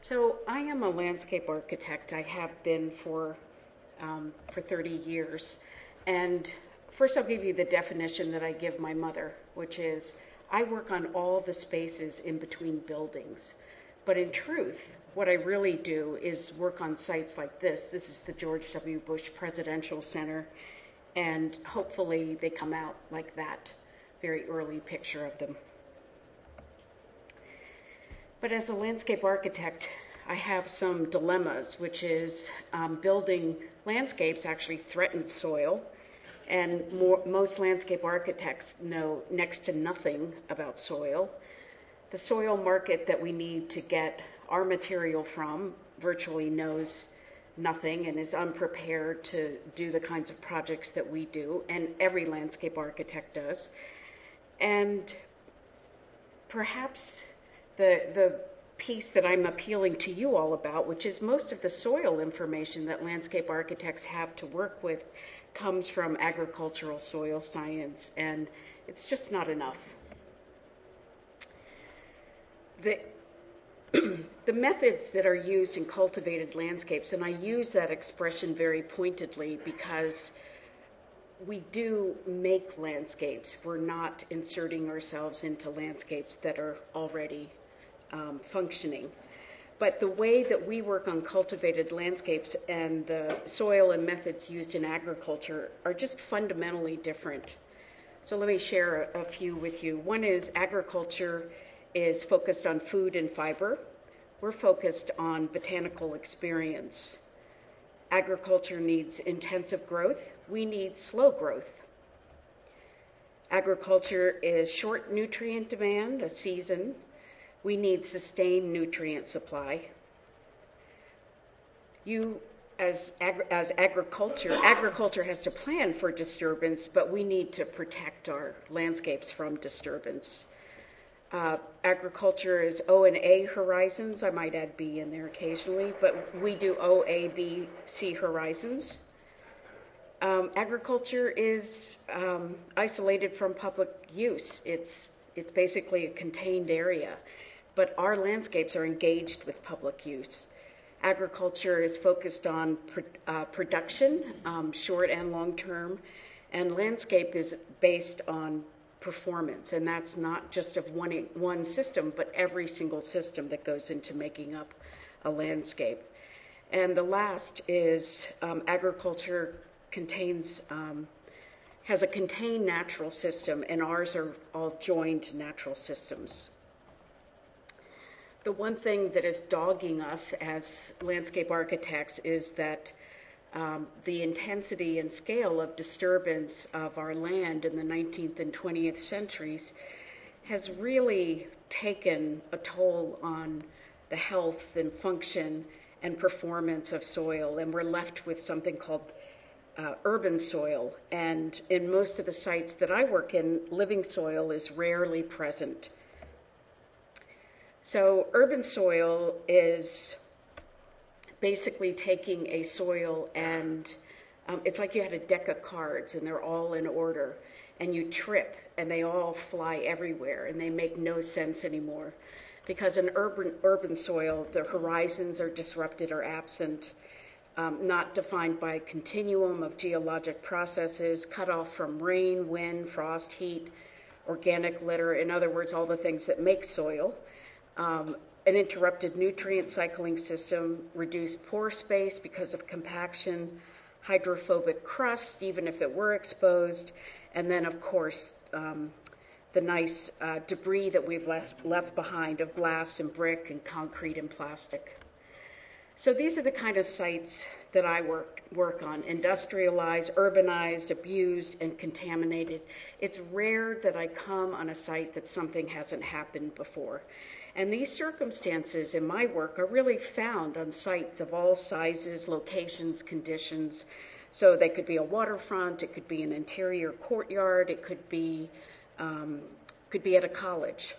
So I am a landscape architect. I have been for 30 years. And first I'll give you the definition that I give my mother, which is I work on all the spaces in between buildings. But in truth, what I really do is work on sites like this. This is the George W. Bush Presidential Center, and hopefully they come out like that very early picture of them. But as a landscape architect, I have some dilemmas, which is building landscapes actually threatens soil, and most landscape architects know next to nothing about soil. The soil market that we need to get our material from virtually knows nothing and is unprepared to do the kinds of projects that we do, and every landscape architect does. And perhaps the piece that I'm appealing to you all about, which is most of the soil information that landscape architects have to work with comes from agricultural soil science, and it's just not enough. The methods that are used in cultivated landscapes, and I use that expression very pointedly because we do make landscapes. We're not inserting ourselves into landscapes that are already functioning. But the way that we work on cultivated landscapes and the soil and methods used in agriculture are just fundamentally different. So let me share a few with you. One is agriculture is focused on food and fiber. We're focused on botanical experience. Agriculture needs intensive growth. We need slow growth. Agriculture is short nutrient demand, a season. We need sustained nutrient supply. As agriculture has to plan for disturbance, but we need to protect our landscapes from disturbance. Agriculture is O and A horizons. I might add B in there occasionally, but we do O, A, B, C horizons. Agriculture is isolated from public use. It's basically a contained area, but our landscapes are engaged with public use. Agriculture is focused on production, short and long term, and landscape is based on performance, and that's not just of one system, but every single system that goes into making up a landscape. And the last is agriculture has a contained natural system, and ours are all joined natural systems. The one thing that is dogging us as landscape architects is that the intensity and scale of disturbance of our land in the 19th and 20th centuries has really taken a toll on the health and function and performance of soil, and we're left with something called urban soil. And in most of the sites that I work in, living soil is rarely present. So urban soil is basically taking a soil and it's like you had a deck of cards and they're all in order, and you trip and they all fly everywhere and they make no sense anymore. Because in urban soil, the horizons are disrupted or absent, not defined by a continuum of geologic processes, cut off from rain, wind, frost, heat, organic litter, in other words, all the things that make soil. An interrupted nutrient cycling system, reduced pore space because of compaction, hydrophobic crust, even if it were exposed, and then, of course, the nice debris that we've left behind of glass and brick and concrete and plastic. So these are the kind of sites that I work on: industrialized, urbanized, abused, and contaminated. It's rare that I come on a site that something hasn't happened before. And these circumstances in my work are really found on sites of all sizes, locations, conditions. So they could be a waterfront, it could be an interior courtyard, it could be at a college.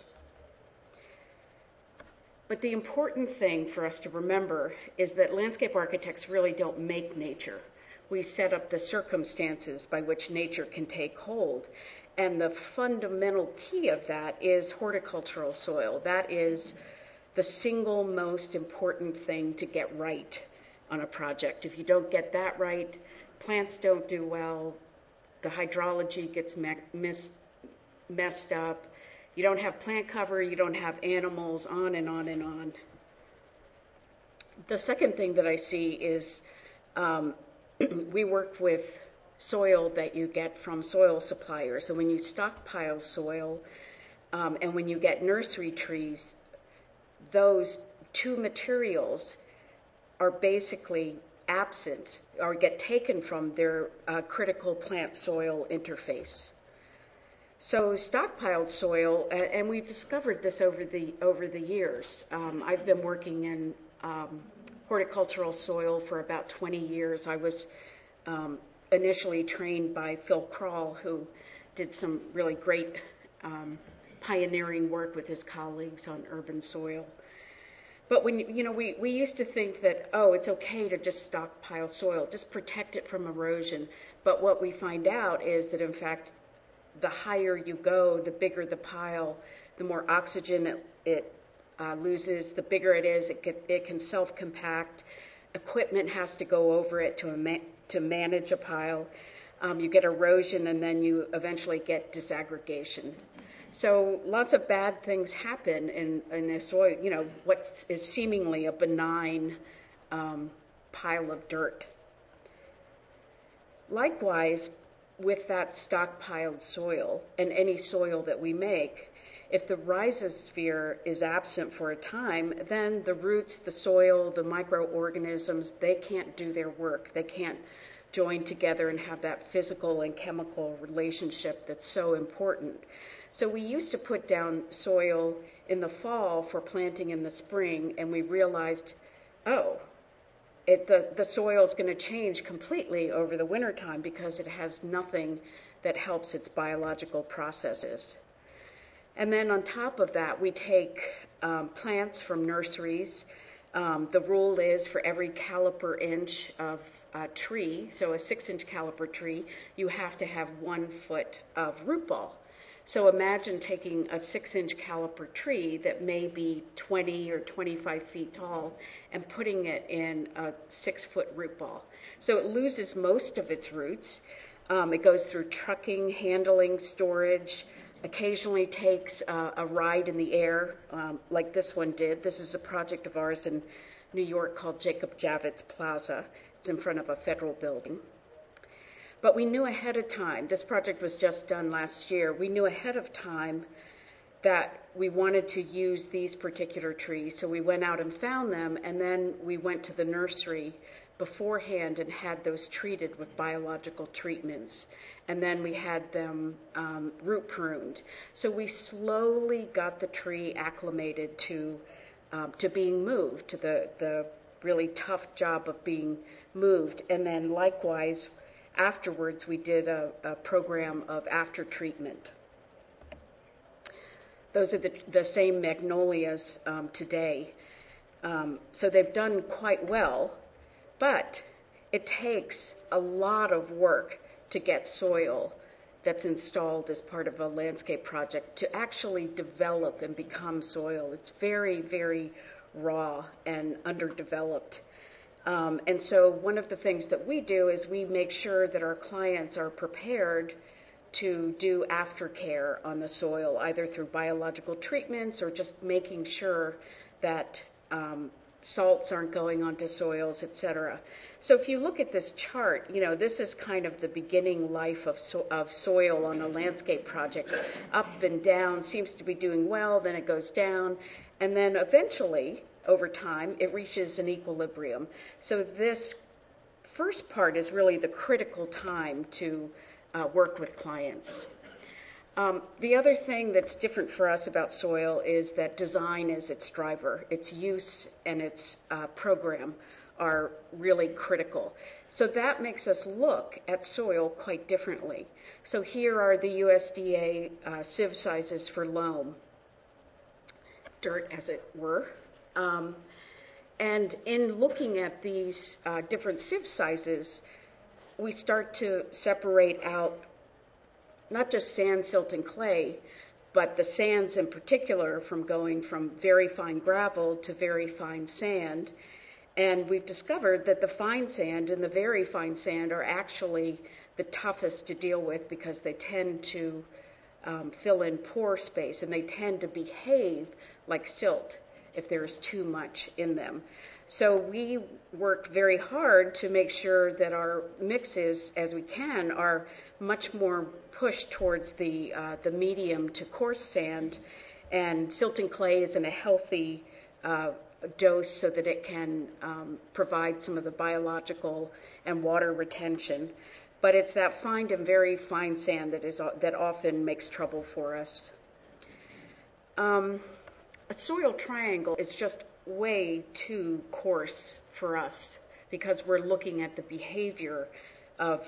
But the important thing for us to remember is that landscape architects really don't make nature. We set up the circumstances by which nature can take hold. And the fundamental key of that is horticultural soil. That is the single most important thing to get right on a project. If you don't get that right, plants don't do well, the hydrology gets messed up, you don't have plant cover, you don't have animals, on and on and on. The second thing that I see is we work with soil that you get from soil suppliers. So when you stockpile soil and when you get nursery trees, those two materials are basically absent or get taken from their critical plant-soil interface. So stockpiled soil, and we've discovered this over the years. I've been working in horticultural soil for about 20 years. I was initially trained by Phil Krall, who did some really great pioneering work with his colleagues on urban soil. But when we used to think that, oh, it's okay to just stockpile soil, just protect it from erosion. But what we find out is that, in fact, the higher you go, the bigger the pile, the more oxygen it loses, the bigger it is, it can self-compact. Equipment has to go over it to manage a pile. You get erosion, and then you eventually get disaggregation. So lots of bad things happen in the soil, what is seemingly a benign pile of dirt. Likewise, with that stockpiled soil and any soil that we make, if the rhizosphere is absent for a time, then the roots, the soil, the microorganisms, they can't do their work. They can't join together and have that physical and chemical relationship that's so important. So we used to put down soil in the fall for planting in the spring, and we realized, the soil is going to change completely over the wintertime because it has nothing that helps its biological processes. And then on top of that, we take plants from nurseries. The rule is for every caliper inch of tree, so a 6-inch caliper tree, you have to have 1 foot of root ball. So imagine taking a 6-inch caliper tree that may be 20 or 25 feet tall and putting it in a 6-foot root ball. So it loses most of its roots. It goes through trucking, handling, storage, occasionally takes a ride in the air, like this one did. This is a project of ours in New York called Jacob Javits Plaza. It's in front of a federal building. But we knew ahead of time, this project was just done last year, we knew ahead of time that we wanted to use these particular trees. So we went out and found them, and then we went to the nursery beforehand and had those treated with biological treatments. And then we had them root pruned. So we slowly got the tree acclimated to being moved, to the really tough job of being moved. And then likewise, afterwards, we did a program of after treatment. Those are the same magnolias today. So they've done quite well, but it takes a lot of work to get soil that's installed as part of a landscape project to actually develop and become soil. It's very, very raw and underdeveloped. And so one of the things that we do is we make sure that our clients are prepared to do aftercare on the soil, either through biological treatments or just making sure that salts aren't going onto soils, etc. So if you look at this chart, this is kind of the beginning life of soil on a landscape project. Up and down, seems to be doing well, then it goes down, and then eventually, over time, it reaches an equilibrium. So this first part is really the critical time to work with clients. The other thing that's different for us about soil is that design is its driver. Its use and its program are really critical. So that makes us look at soil quite differently. So here are the USDA sieve sizes for loam, dirt as it were. And in looking at these different sieve sizes, we start to separate out not just sand, silt, and clay, but the sands in particular, from going from very fine gravel to very fine sand. And we've discovered that the fine sand and the very fine sand are actually the toughest to deal with because they tend to fill in pore space, and they tend to behave like silt if there's too much in them. So we work very hard to make sure that our mixes, as we can, are much more pushed towards the medium to coarse sand, and silt and clay is in a healthy dose so that it can provide some of the biological and water retention. But it's that fine and very fine sand that often makes trouble for us. A soil triangle is just way too coarse for us because we're looking at the behavior of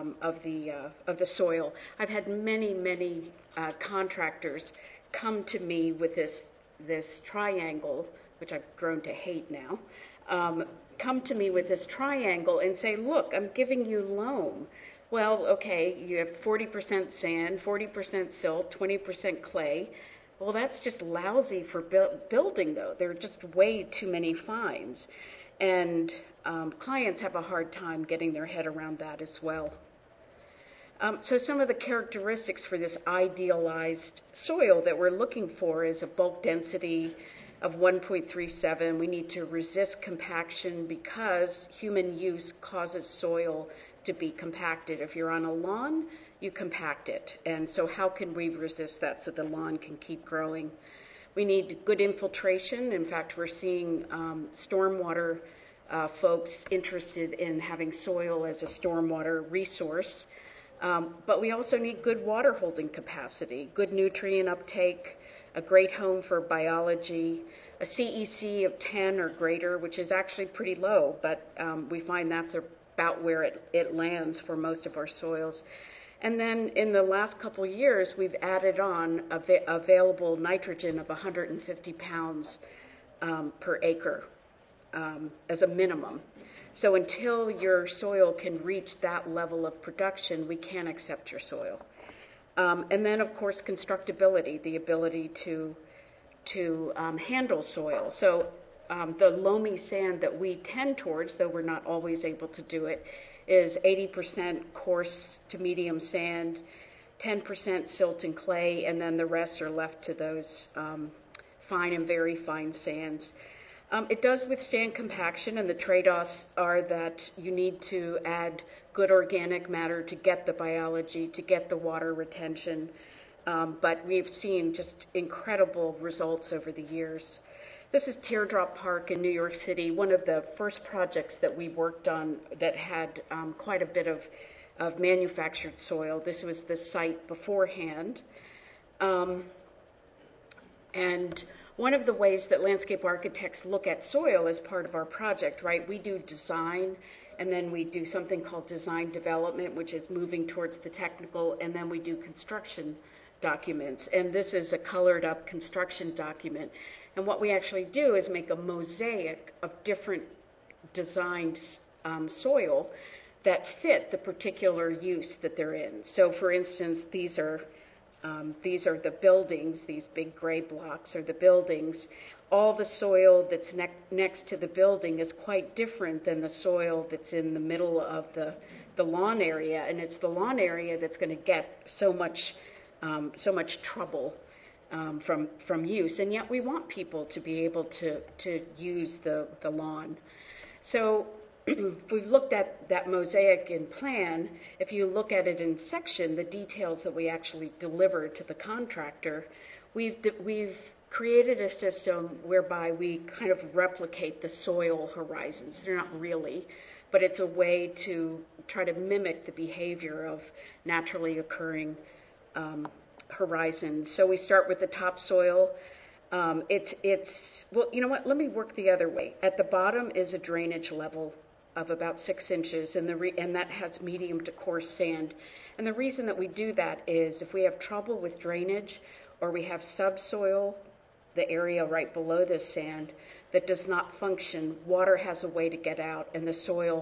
the soil. I've had many contractors come to me with this triangle, which I've grown to hate now. Come to me with this triangle and say, look, I'm giving you loam. Well, okay, you have 40% sand, 40% silt, 20% clay. Well, that's just lousy for building, though. There are just way too many fines. And clients have a hard time getting their head around that as well. So some of the characteristics for this idealized soil that we're looking for is a bulk density of 1.37. We need to resist compaction because human use causes soil to be compacted. If you're on a lawn, you compact it. And so how can we resist that so the lawn can keep growing? We need good infiltration. In fact, we're seeing stormwater folks interested in having soil as a stormwater resource. But we also need good water holding capacity, good nutrient uptake, a great home for biology, a CEC of 10 or greater, which is actually pretty low, but we find that's about where it lands for most of our soils. And then in the last couple of years, we've added on available nitrogen of 150 pounds per acre as a minimum. So until your soil can reach that level of production, we can't accept your soil. And then, of course, constructability, the ability to handle soil. So the loamy sand that we tend towards, though we're not always able to do it, is 80% coarse to medium sand, 10% silt and clay, and then the rest are left to those fine and very fine sands. It does withstand compaction, and the trade-offs are that you need to add good organic matter to get the biology, to get the water retention. But we've seen just incredible results over the years. This is Teardrop Park in New York City, one of the first projects that we worked on that had quite a bit of manufactured soil. This was the site beforehand. And one of the ways that landscape architects look at soil as part of our project, right, we do design, and then we do something called design development, which is moving towards the technical, and then we do construction documents. And this is a colored up construction document. And what we actually do is make a mosaic of different designed soil that fit the particular use that they're in. So for instance, these are the buildings, these big gray blocks are the buildings. All the soil that's next to the building is quite different than the soil that's in the middle of the lawn area, and it's the lawn area that's going to get so much trouble from use, and yet we want people to be able to use the lawn. So we've looked at that mosaic in plan. If you look at it in section, the details that we actually deliver to the contractor, we've created a system whereby we kind of replicate the soil horizons. They're not really, but it's a way to try to mimic the behavior of naturally occurring horizons. So we start with the topsoil. Well, you know what? Let me work the other way. At the bottom is a drainage level of about 6 inches, and that has medium to coarse sand. And the reason that we do that is if we have trouble with drainage or we have subsoil, the area right below the sand, that does not function, water has a way to get out, and the soil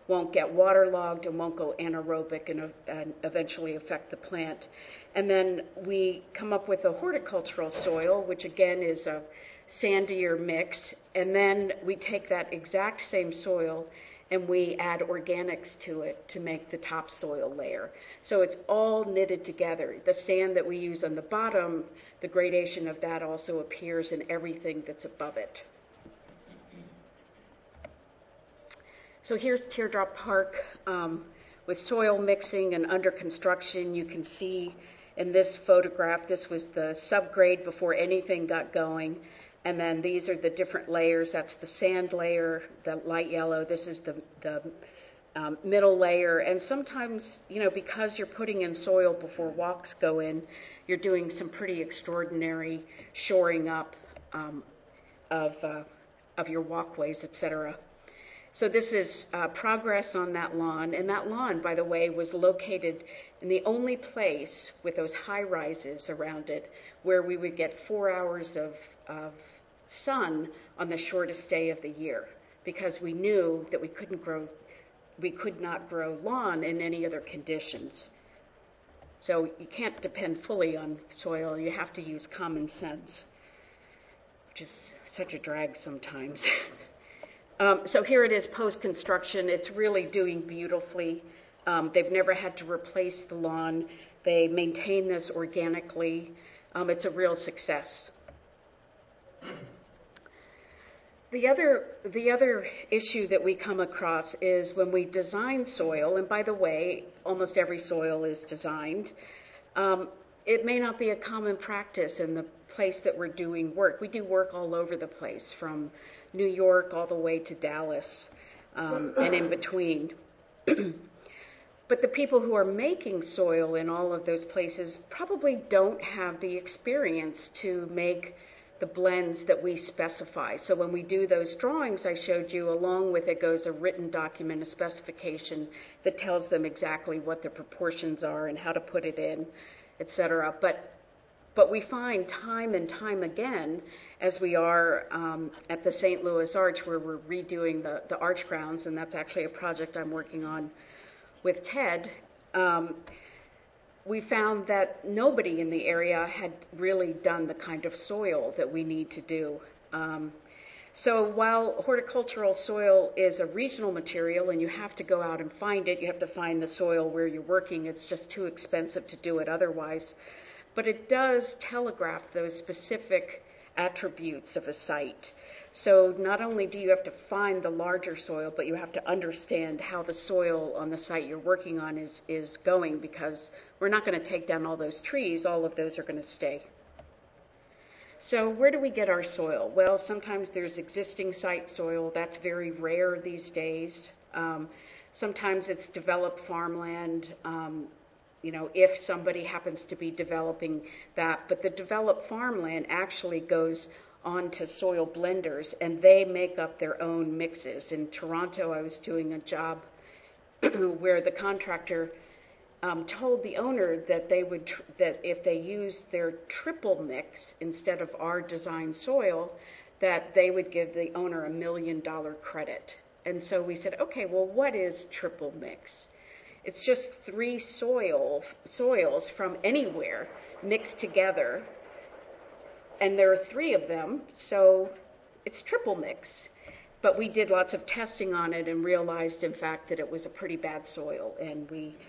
won't get waterlogged and won't go anaerobic and eventually affect the plant. And then we come up with a horticultural soil, which again is a sandier mix, and then we take that exact same soil and we add organics to it to make the topsoil layer. So it's all knitted together. The sand that we use on the bottom, the gradation of that also appears in everything that's above it. So here's Teardrop Park with soil mixing and under construction. You can see in this photograph, this was the subgrade before anything got going. And then these are the different layers. That's the sand layer, the light yellow. This is the middle layer. And sometimes, because you're putting in soil before walks go in, you're doing some pretty extraordinary shoring up of your walkways, etc. So this is progress on that lawn. And that lawn, by the way, was located in the only place with those high rises around it where we would get 4 hours of sun on the shortest day of the year, because we knew that we could not grow lawn in any other conditions. So you can't depend fully on soil. You have to use common sense, which is such a drag sometimes. So here it is post-construction. It's really doing beautifully. They've never had to replace the lawn. They maintain this organically. It's a real success. The other issue that we come across is when we design soil, and by the way, almost every soil is designed, it may not be a common practice in the place that we're doing work. We do work all over the place, from New York all the way to Dallas, and in between. But the people who are making soil in all of those places probably don't have the experience to make the blends that we specify. So when we do those drawings I showed you, along with it goes a written document, a specification that tells them exactly what the proportions are and how to put it in, etc. But we find time and time again, as we are at the St. Louis Arch, where we're redoing the arch grounds, and that's actually a project I'm working on with Ted, we found that nobody in the area had really done the kind of soil that we need to do. So while horticultural soil is a regional material and you have to go out and find it, you have to find the soil where you're working, it's just too expensive to do it otherwise. But it does telegraph those specific attributes of a site. So not only do you have to find the larger soil, but you have to understand how the soil on the site you're working on is going, because we're not going to take down all those trees. All of those are going to stay. So where do we get our soil? Well, sometimes there's existing site soil. That's very rare these days. Sometimes it's developed farmland, if somebody happens to be developing that. But the developed farmland actually goes onto soil blenders, and they make up their own mixes. In Toronto, I was doing a job where the contractor told the owner that that if they used their triple mix instead of our designed soil, that they would give the owner $1 million credit. And so we said, okay, well, what is triple mix? It's just 3 soils from anywhere mixed together, and there are 3 of them, so it's triple mix. But we did lots of testing on it and realized, in fact, that it was a pretty bad soil, and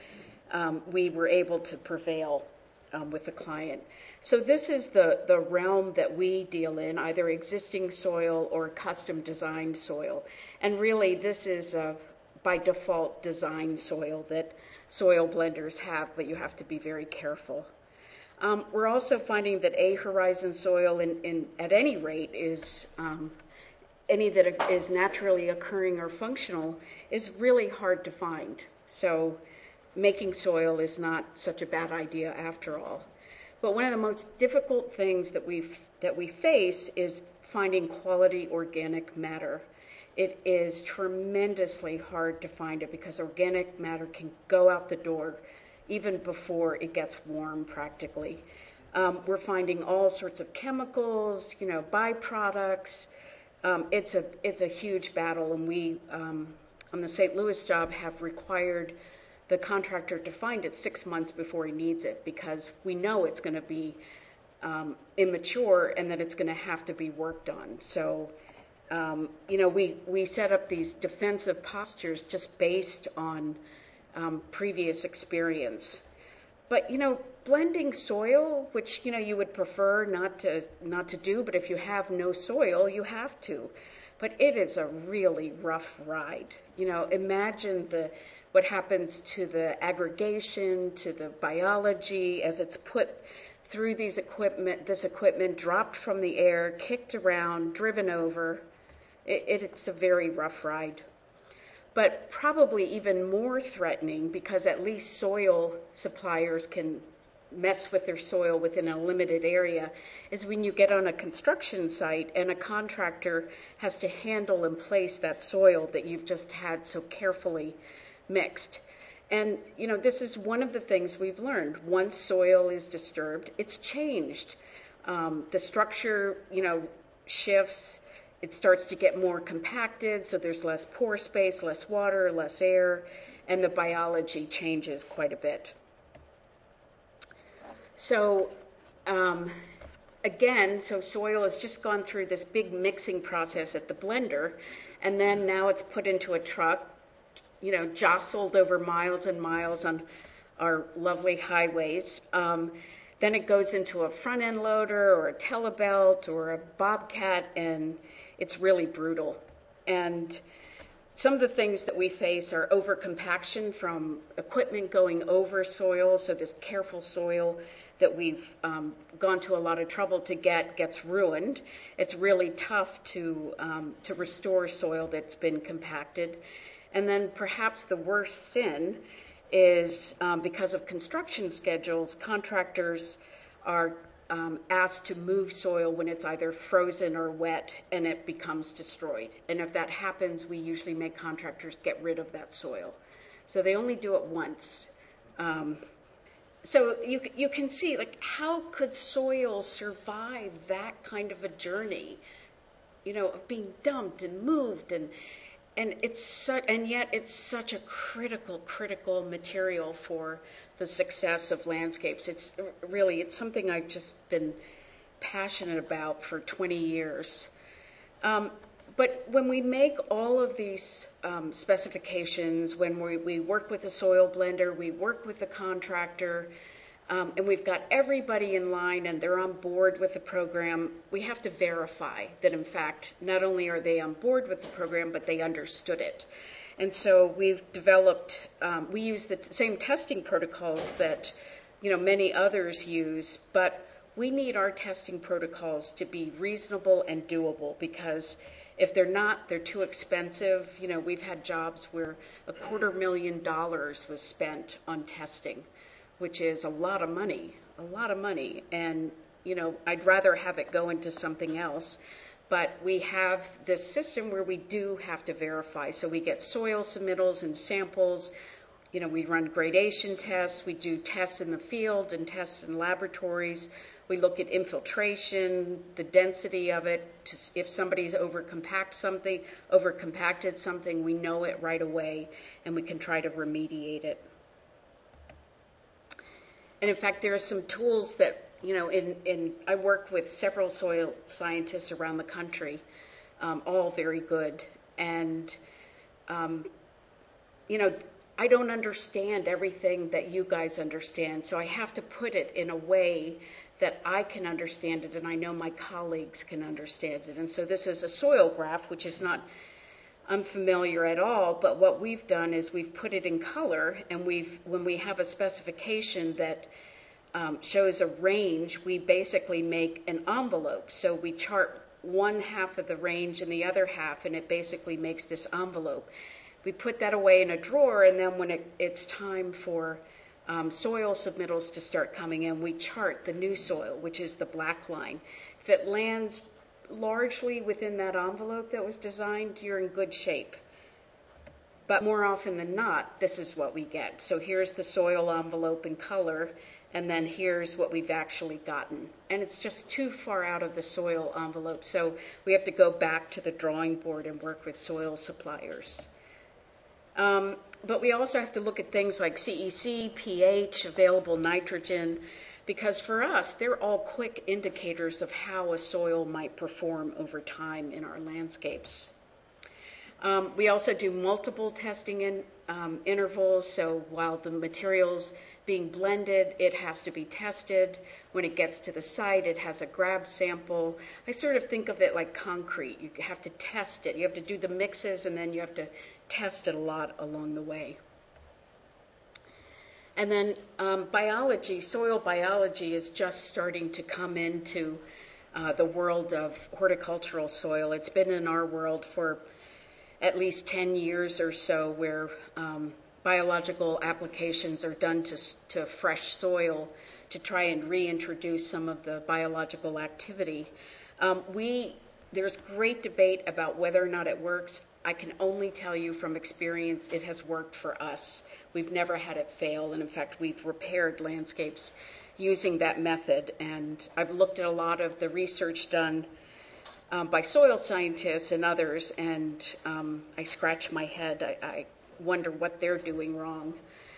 we were able to prevail with the client. So this is the realm that we deal in, either existing soil or custom designed soil. And really, this is by default designed soil that soil blenders have, but you have to be very careful. We're also finding that A-horizon soil, at any rate, is any that is naturally occurring or functional, is really hard to find. So making soil is not such a bad idea after all. But one of the most difficult things that we face is finding quality organic matter. It is tremendously hard to find it, because organic matter can go out the door even before it gets warm, practically. We're finding all sorts of chemicals, byproducts. It's a huge battle, and on the St. Louis job have required the contractor to find it 6 months before he needs it, because we know it's going to be immature and that it's going to have to be worked on. So, we set up these defensive postures just based on previous experience. But, blending soil, which, you would prefer not to do, but if you have no soil, you have to. But it is a really rough ride. Imagine what happens to the aggregation, to the biology as it's put through this equipment, dropped from the air, kicked around, driven over. It's a very rough ride. But probably even more threatening, because at least soil suppliers can mess with their soil within a limited area, is when you get on a construction site and a contractor has to handle and place that soil that you've just had so carefully mixed. And, this is one of the things we've learned. Once soil is disturbed, it's changed. The structure, shifts. It starts to get more compacted, so there's less pore space, less water, less air, and the biology changes quite a bit. So, soil has just gone through this big mixing process at the blender, and then now it's put into a truck, jostled over miles and miles on our lovely highways. Then it goes into a front-end loader or a telebelt or a bobcat, and it's really brutal. And some of the things that we face are overcompaction from equipment going over soil, so this careful soil that we've gone to a lot of trouble to get gets ruined. It's really tough to restore soil that's been compacted. And then perhaps the worst sin is because of construction schedules, contractors are asked to move soil when it's either frozen or wet and it becomes destroyed. And if that happens, we usually make contractors get rid of that soil. So they only do it once. So you can see, how could soil survive that kind of a journey, of being dumped and moved, and yet it's such a critical material for the success of landscapes. It's something I've just been passionate about for 20 years. But when we make all of these specifications, when we work with the soil blender, we work with the contractor, and we've got everybody in line and they're on board with the program, we have to verify that, in fact, not only are they on board with the program, but they understood it. And so we've developed, we use the same testing protocols that, many others use, but we need our testing protocols to be reasonable and doable, because if they're not, they're too expensive. We've had jobs where $250,000 was spent on testing, which is a lot of money. And, I'd rather have it go into something else. But we have this system where we do have to verify. So we get soil submittals and samples. We run gradation tests. We do tests in the field and tests in laboratories. We look at infiltration, the density of it. If somebody's overcompacted something, we know it right away, and we can try to remediate it. And in fact, there are some tools that, I work with several soil scientists around the country, all very good. And, I don't understand everything that you guys understand, so I have to put it in a way that I can understand it and I know my colleagues can understand it. And so this is a soil graph, which is not unfamiliar at all, but what we've done is we've put it in color, and when we have a specification that shows a range, we basically make an envelope. So we chart one half of the range and the other half, and it basically makes this envelope. We put that away in a drawer, and then when it's time for soil submittals to start coming in, we chart the new soil, which is the black line. If it lands largely within that envelope that was designed, you're in good shape. But more often than not, this is what we get. So here's the soil envelope in color, and then here's what we've actually gotten. And it's just too far out of the soil envelope, so we have to go back to the drawing board and work with soil suppliers. But we also have to look at things like CEC, pH, available nitrogen, because for us, they're all quick indicators of how a soil might perform over time in our landscapes. We also do multiple testing intervals, so while the material's being blended, it has to be tested. When it gets to the site, it has a grab sample. I sort of think of it like concrete. You have to test it. You have to do the mixes, and then you have to test it a lot along the way. And then biology, soil biology is just starting to come into the world of horticultural soil. It's been in our world for at least 10 years or so, where biological applications are done to fresh soil to try and reintroduce some of the biological activity. There's great debate about whether or not it works. I can only tell you from experience it has worked for us. We've never had it fail, and in fact, we've repaired landscapes using that method. And I've looked at a lot of the research done by soil scientists and others, and I scratch my head. I wonder what they're doing wrong.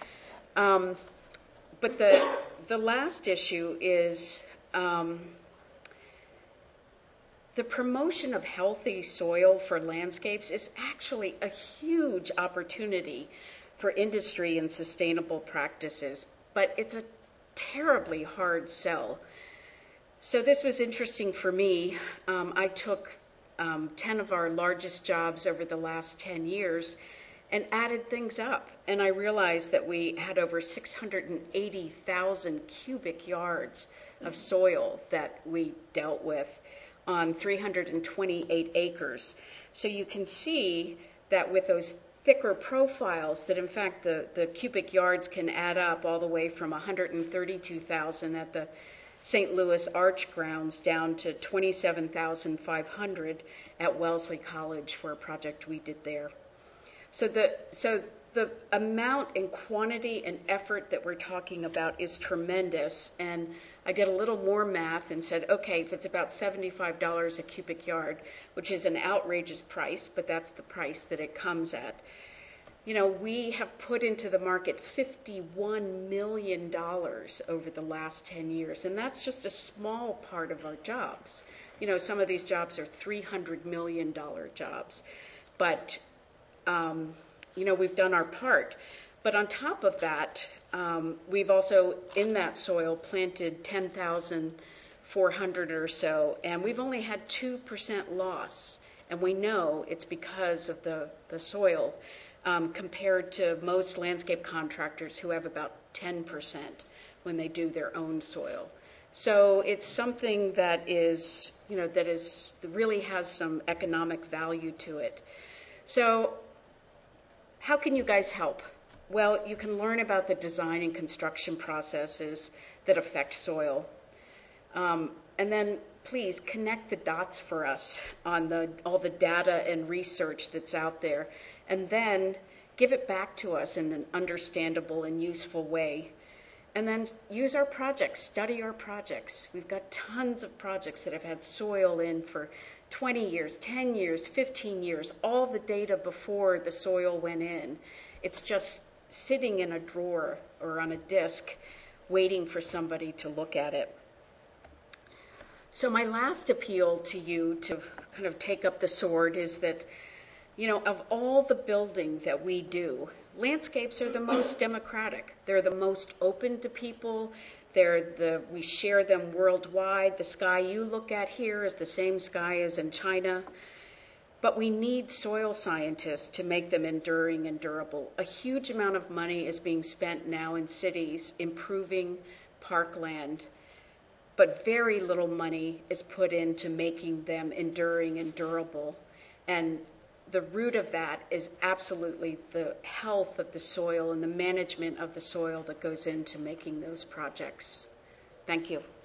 But the last issue is the promotion of healthy soil for landscapes is actually a huge opportunity for industry and sustainable practices, but it's a terribly hard sell. So this was interesting for me. I took 10 of our largest jobs over the last 10 years and added things up. And I realized that we had over 680,000 cubic yards of soil that we dealt with on 328 acres. So you can see that with those thicker profiles that in fact the cubic yards can add up all the way from 132,000 at the St. Louis Arch grounds down to 27,500 at Wellesley College for a project we did there. So the amount and quantity and effort that we're talking about is tremendous. And I did a little more math and said, okay, if it's about $75 a cubic yard, which is an outrageous price, but that's the price that it comes at. You know, we have put into the market $51 million over the last 10 years, and that's just a small part of our jobs. You know, some of these jobs are $300 million jobs. But you know, we've done our part. But on top of that, we've also, in that soil, planted 10,400 or so, and we've only had 2% loss. And we know it's because of the soil, compared to most landscape contractors who have about 10% when they do their own soil. So it's something that is, you know, that really has some economic value to it. So how can you guys help? Well, you can learn about the design and construction processes that affect soil. And then please connect the dots for us on all the data and research that's out there. And then give it back to us in an understandable and useful way. And then use our projects, study our projects. We've got tons of projects that have had soil in for 20 years, 10 years, 15 years, all the data before the soil went in. It's just sitting in a drawer or on a disk waiting for somebody to look at it. So my last appeal to you to kind of take up the sword is that, you know, of all the building that we do, landscapes are the most democratic. They're the most open to people. We share them worldwide. The sky you look at here is the same sky as in China. But we need soil scientists to make them enduring and durable. A huge amount of money is being spent now in cities improving parkland, but very little money is put into making them enduring and durable. And the root of that is absolutely the health of the soil and the management of the soil that goes into making those projects. Thank you.